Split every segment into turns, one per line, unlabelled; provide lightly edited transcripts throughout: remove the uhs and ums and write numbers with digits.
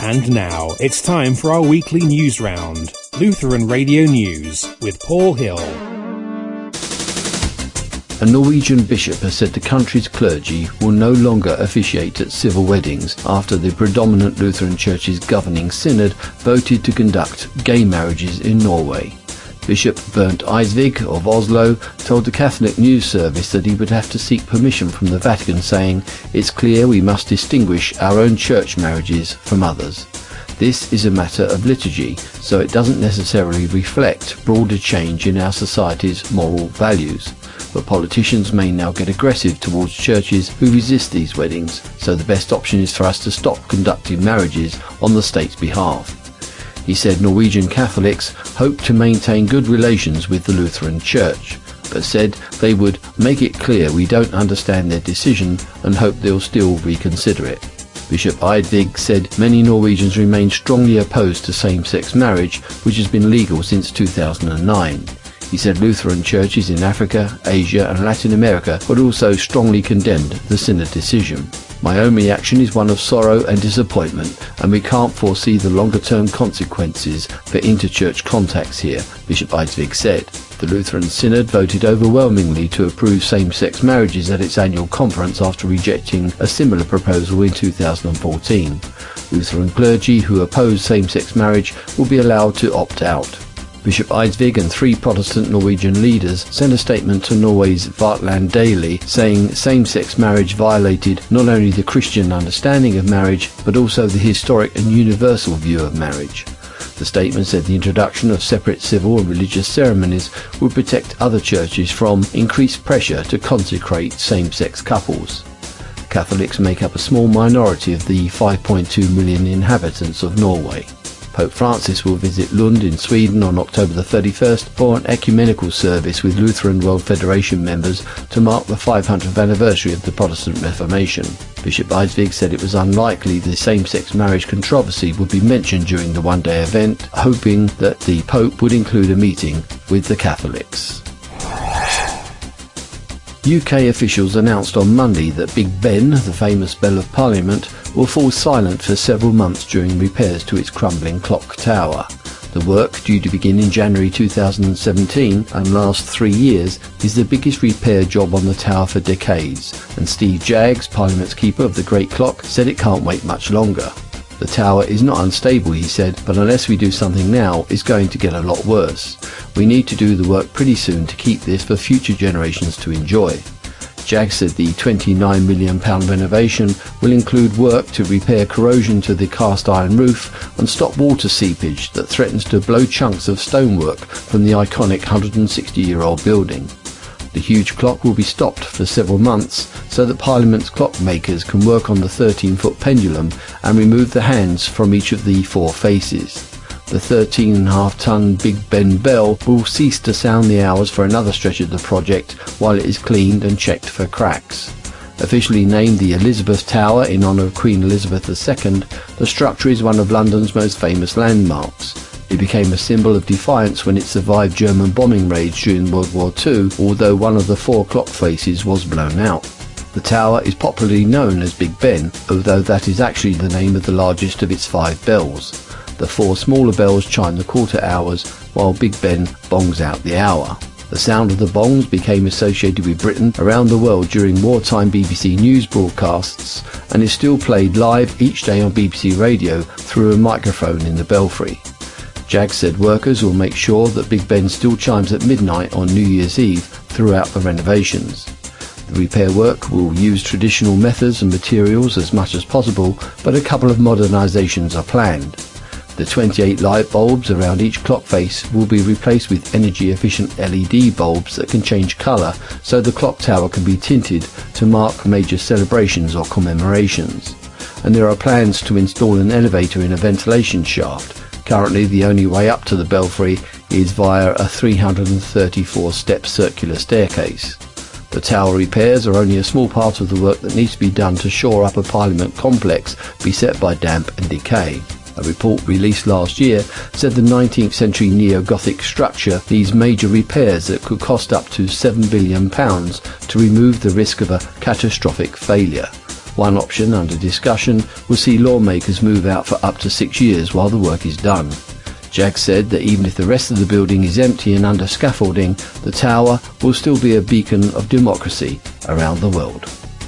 And now it's time for our weekly news round. Lutheran Radio News with Paul Hill.
A Norwegian bishop has said the country's clergy will no longer officiate at civil weddings after the predominant Lutheran Church's governing synod voted to conduct gay marriages in Norway. Bishop Bernt Eisvig of Oslo told the Catholic News Service that he would have to seek permission from the Vatican, saying, "It's clear we must distinguish our own church marriages from others. This is a matter of liturgy, so it doesn't necessarily reflect broader change in our society's moral values. But politicians may now get aggressive towards churches who resist these weddings, so the best option is for us to stop conducting marriages on the state's behalf." He said Norwegian Catholics hope to maintain good relations with the Lutheran Church, but said they would make it clear we don't understand their decision and hope they'll still reconsider it. Bishop Eidvig said many Norwegians remain strongly opposed to same-sex marriage, which has been legal since 2009. He said Lutheran churches in Africa, Asia and Latin America had also strongly condemned the synod decision. "My own reaction is one of sorrow and disappointment, and we can't foresee the longer-term consequences for inter-church contacts here," Bishop Eidvig said. The Lutheran Synod voted overwhelmingly to approve same-sex marriages at its annual conference after rejecting a similar proposal in 2014. Lutheran clergy who oppose same-sex marriage will be allowed to opt out. Bishop Eidvig and 3 Protestant Norwegian leaders sent a statement to Norway's Vartland Daily saying same-sex marriage violated not only the Christian understanding of marriage but also the historic and universal view of marriage. The statement said the introduction of separate civil and religious ceremonies would protect other churches from increased pressure to consecrate same-sex couples. Catholics make up a small minority of the 5.2 million inhabitants of Norway. Pope Francis will visit Lund in Sweden on October the 31st for an ecumenical service with Lutheran World Federation members to mark the 500th anniversary of the Protestant Reformation. Bishop Eidvig said it was unlikely the same-sex marriage controversy would be mentioned during the one-day event, hoping that the Pope would include a meeting with the Catholics. UK officials announced on Monday that Big Ben, the famous bell of Parliament, will fall silent for several months during repairs to its crumbling clock tower. The work, due to begin in January 2017 and last 3 years, is the biggest repair job on the tower for decades, and Steve Jaggs, Parliament's keeper of the Great Clock, said it can't wait much longer. "The tower is not unstable," he said, "but unless we do something now, it's going to get a lot worse. We need to do the work pretty soon to keep this for future generations to enjoy." Jaggs said the £29 million renovation will include work to repair corrosion to the cast iron roof and stop water seepage that threatens to blow chunks of stonework from the iconic 160-year-old building. The huge clock will be stopped for several months so that Parliament's clockmakers can work on the 13-foot pendulum and remove the hands from each of the 4 faces. The 13.5-ton Big Ben bell will cease to sound the hours for another stretch of the project while it is cleaned and checked for cracks. Officially named the Elizabeth Tower in honour of Queen Elizabeth II, the structure is one of London's most famous landmarks. It became a symbol of defiance when it survived German bombing raids during World War II, although one of the 4 clock faces was blown out. The tower is popularly known as Big Ben, although that is actually the name of the largest of its 5 bells. The 4 smaller bells chime the quarter hours, while Big Ben bongs out the hour. The sound of the bongs became associated with Britain around the world during wartime BBC News broadcasts and is still played live each day on BBC Radio through a microphone in the belfry. Jaggs said workers will make sure that Big Ben still chimes at midnight on New Year's Eve throughout the renovations. The repair work will use traditional methods and materials as much as possible, but a couple of modernisations are planned. The 28 light bulbs around each clock face will be replaced with energy-efficient LED bulbs that can change colour so the clock tower can be tinted to mark major celebrations or commemorations. And there are plans to install an elevator in a ventilation shaft. Currently the only way up to the belfry is via a 334-step circular staircase. The tower repairs are only a small part of the work that needs to be done to shore up a Parliament complex beset by damp and decay. A report released last year said the 19th century neo-Gothic structure needs major repairs that could cost up to £7 billion to remove the risk of a catastrophic failure. One option under discussion will see lawmakers move out for up to 6 years while the work is done. Jaggs said that even if the rest of the building is empty and under scaffolding, the tower will still be a beacon of democracy around the world.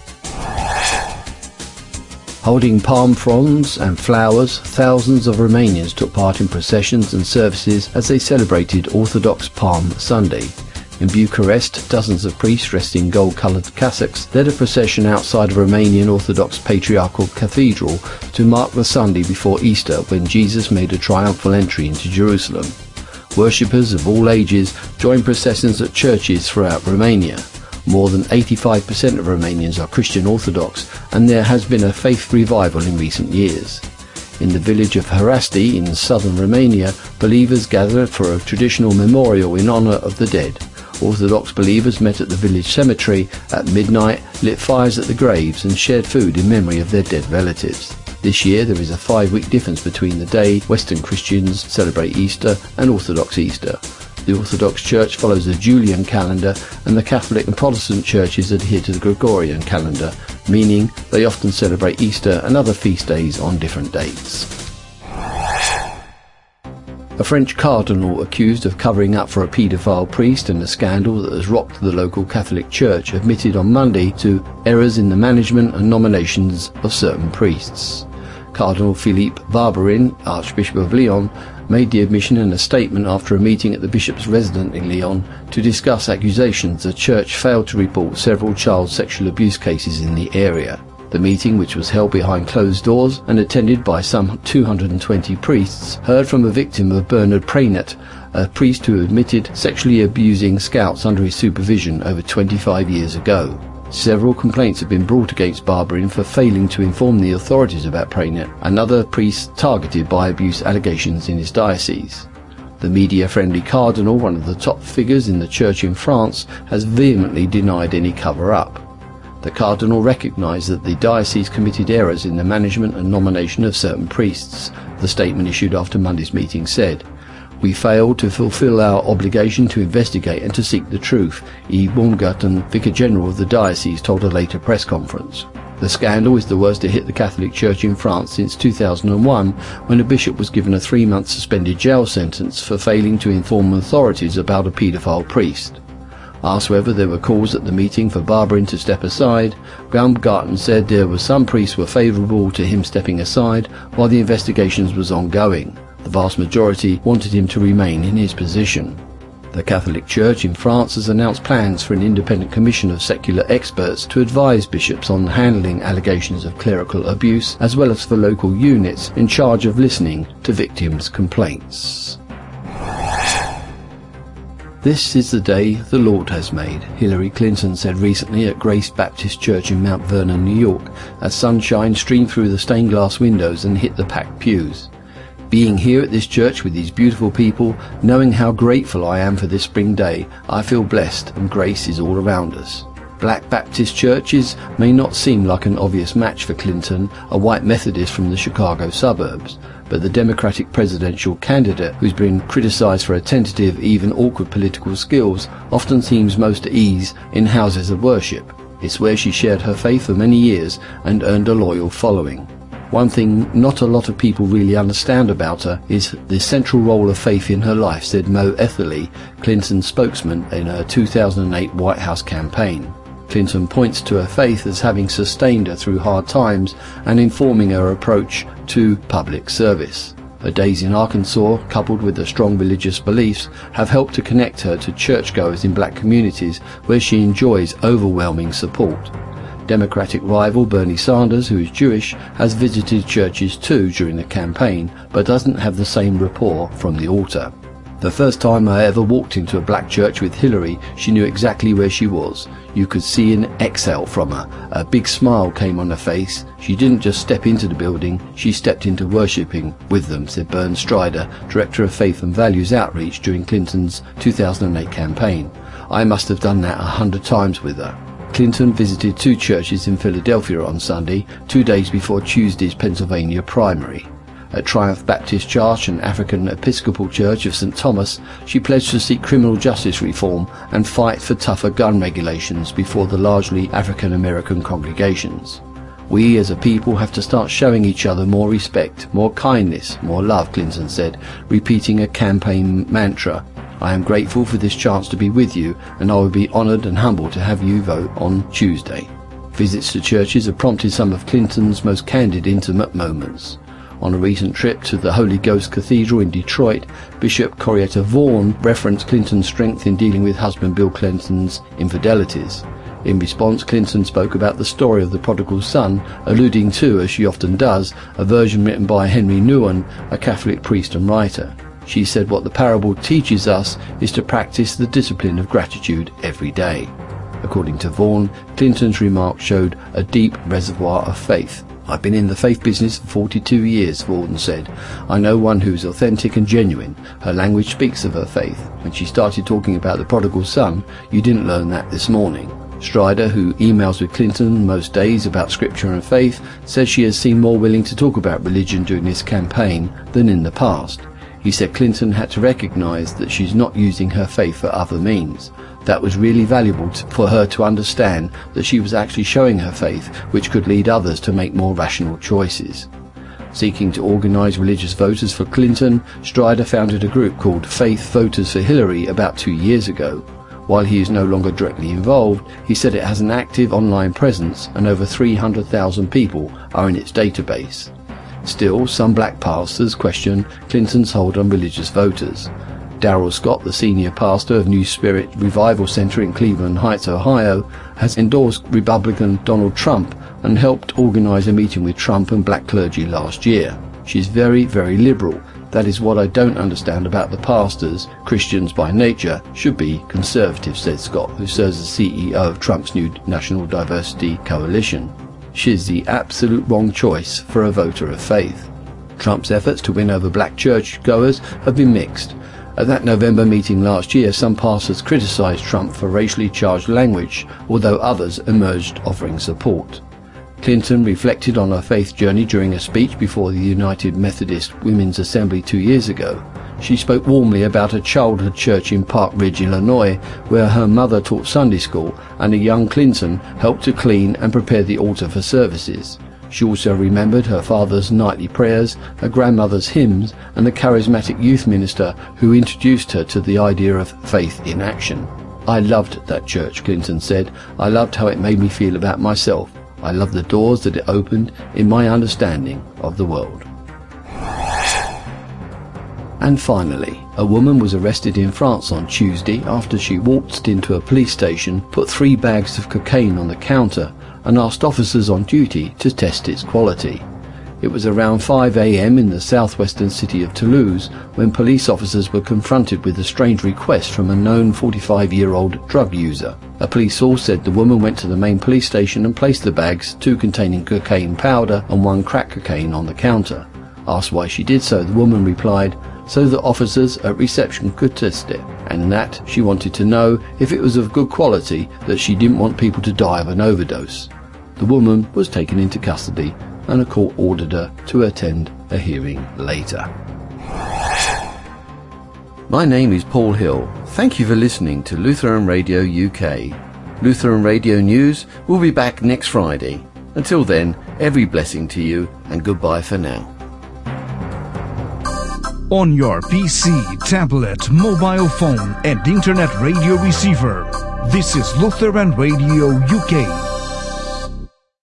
Holding palm fronds and flowers, thousands of Romanians took part in processions and services as they celebrated Orthodox Palm Sunday. In Bucharest, dozens of priests dressed in gold-coloured cassocks led a procession outside a Romanian Orthodox Patriarchal Cathedral to mark the Sunday before Easter, when Jesus made a triumphal entry into Jerusalem. Worshippers of all ages joined processions at churches throughout Romania. More than 85% of Romanians are Christian Orthodox, and there has been a faith revival in recent years. In the village of Herasti in southern Romania, believers gathered for a traditional memorial in honour of the dead. Orthodox believers met at the village cemetery at midnight, lit fires at the graves and shared food in memory of their dead relatives. This year there is a 5-week difference between the day Western Christians celebrate Easter and Orthodox Easter. The Orthodox Church follows the Julian calendar and the Catholic and Protestant churches adhere to the Gregorian calendar, meaning they often celebrate Easter and other feast days on different dates. A French cardinal accused of covering up for a paedophile priest in a scandal that has rocked the local Catholic Church admitted on Monday to errors in the management and nominations of certain priests. Cardinal Philippe Barbarin, Archbishop of Lyon, made the admission in a statement after a meeting at the bishop's residence in Lyon to discuss accusations the church failed to report several child sexual abuse cases in the area. The meeting, which was held behind closed doors and attended by some 220 priests, heard from a victim of Bernard Praynet, a priest who admitted sexually abusing scouts under his supervision over 25 years ago. Several complaints have been brought against Barbarin for failing to inform the authorities about Praynet, another priest targeted by abuse allegations in his diocese. The media-friendly cardinal, one of the top figures in the church in France, has vehemently denied any cover-up. The cardinal recognised that the diocese committed errors in the management and nomination of certain priests. The statement issued after Monday's meeting said, "We failed to fulfil our obligation to investigate and to seek the truth," Yves Baumgarten, Vicar General of the diocese, told a later press conference. The scandal is the worst to hit the Catholic Church in France since 2001, when a bishop was given a 3-month suspended jail sentence for failing to inform authorities about a paedophile priest. Asked whether there were calls at the meeting for Barbarin to step aside, Baumgarten said there were some priests were favourable to him stepping aside while the investigations was ongoing. The vast majority wanted him to remain in his position. The Catholic Church in France has announced plans for an independent commission of secular experts to advise bishops on handling allegations of clerical abuse, as well as for local units in charge of listening to victims' complaints. "This is the day the Lord has made," Hillary Clinton said recently at Grace Baptist Church in Mount Vernon, New York, as sunshine streamed through the stained glass windows and hit the packed pews. "Being here at this church with these beautiful people, knowing how grateful I am for this spring day, I feel blessed and grace is all around us." Black Baptist churches may not seem like an obvious match for Clinton, a white Methodist from the Chicago suburbs, but the Democratic presidential candidate, who's been criticized for her tentative, even awkward political skills, often seems most at ease in houses of worship. It's where she shared her faith for many years and earned a loyal following. One thing not a lot of people really understand about her is the central role of faith in her life, said Mo Etherly, Clinton's spokesman in her 2008 White House campaign. Clinton points to her faith as having sustained her through hard times and informing her approach to public service. Her days in Arkansas, coupled with her strong religious beliefs, have helped to connect her to churchgoers in black communities where she enjoys overwhelming support. Democratic rival Bernie Sanders, who is Jewish, has visited churches too during the campaign, but doesn't have the same rapport from the altar. "The first time I ever walked into a black church with Hillary, she knew exactly where she was. You could see an exhale from her. A big smile came on her face. She didn't just step into the building, she stepped into worshipping with them," said Bern Strider, Director of Faith and Values Outreach during Clinton's 2008 campaign. "I must have done that 100 times with her." Clinton visited 2 churches in Philadelphia on Sunday, 2 days before Tuesday's Pennsylvania primary. At Triumph Baptist Church and African Episcopal Church of St. Thomas, she pledged to seek criminal justice reform and fight for tougher gun regulations before the largely African American congregations. We as a people have to start showing each other more respect, more kindness, more love, Clinton said, repeating a campaign mantra. I am grateful for this chance to be with you, and I will be honoured and humbled to have you vote on Tuesday. Visits to churches have prompted some of Clinton's most candid, intimate moments. On a recent trip to the Holy Ghost Cathedral in Detroit, Bishop Corrietta Vaughn referenced Clinton's strength in dealing with husband Bill Clinton's infidelities. In response, Clinton spoke about the story of the prodigal son, alluding to, as she often does, a version written by Henry Nouwen, a Catholic priest and writer. She said what the parable teaches us is to practice the discipline of gratitude every day. According to Vaughn, Clinton's remarks showed a deep reservoir of faith. I've been in the faith business for 42 years, Vaughn said. I know one who's authentic and genuine. Her language speaks of her faith. When she started talking about the prodigal son, you didn't learn that this morning. Strider, who emails with Clinton most days about scripture and faith, says she has seemed more willing to talk about religion during this campaign than in the past. He said Clinton had to recognise that she's not using her faith for other means. That was really valuable for her to understand that she was actually showing her faith, which could lead others to make more rational choices. Seeking to organise religious voters for Clinton, Strider founded a group called Faith Voters for Hillary about 2 years ago. While he is no longer directly involved, he said it has an active online presence and over 300,000 people are in its database. Still, some black pastors question Clinton's hold on religious voters. Darrell Scott, the senior pastor of New Spirit Revival Center in Cleveland Heights, Ohio, has endorsed Republican Donald Trump and helped organize a meeting with Trump and black clergy last year. She's very, very liberal. That is what I don't understand about the pastors. Christians by nature should be conservative, said Scott, who serves as CEO of Trump's new National Diversity Coalition. She's the absolute wrong choice for a voter of faith. Trump's efforts to win over black churchgoers have been mixed. At that November meeting last year, some pastors criticized Trump for racially charged language, although others emerged offering support. Clinton reflected on her faith journey during a speech before the United Methodist Women's Assembly 2 years ago. She spoke warmly about a childhood church in Park Ridge, Illinois, where her mother taught Sunday school and a young Clinton helped to clean and prepare the altar for services. She also remembered her father's nightly prayers, her grandmother's hymns, and the charismatic youth minister who introduced her to the idea of faith in action. I loved that church, Clinton said. I loved how it made me feel about myself. I loved the doors that it opened in my understanding of the world. And finally, a woman was arrested in France on Tuesday after she waltzed into a police station, put 3 bags of cocaine on the counter, and asked officers on duty to test its quality. It was around 5 a.m. in the southwestern city of Toulouse when police officers were confronted with a strange request from a known 45-year-old drug user. A police source said the woman went to the main police station and placed the bags, 2 containing cocaine powder and 1 crack cocaine, on the counter. Asked why she did so, the woman replied, so that officers at reception could test it, and that she wanted to know if it was of good quality, that she didn't want people to die of an overdose. The woman was taken into custody and a court ordered her to attend a hearing later. My name is Paul Hill. Thank you for listening to Lutheran Radio UK. Lutheran Radio News will be back next Friday. Until then, every blessing to you and goodbye for now.
On your PC, tablet, mobile phone and internet radio receiver, this is Lutheran Radio UK.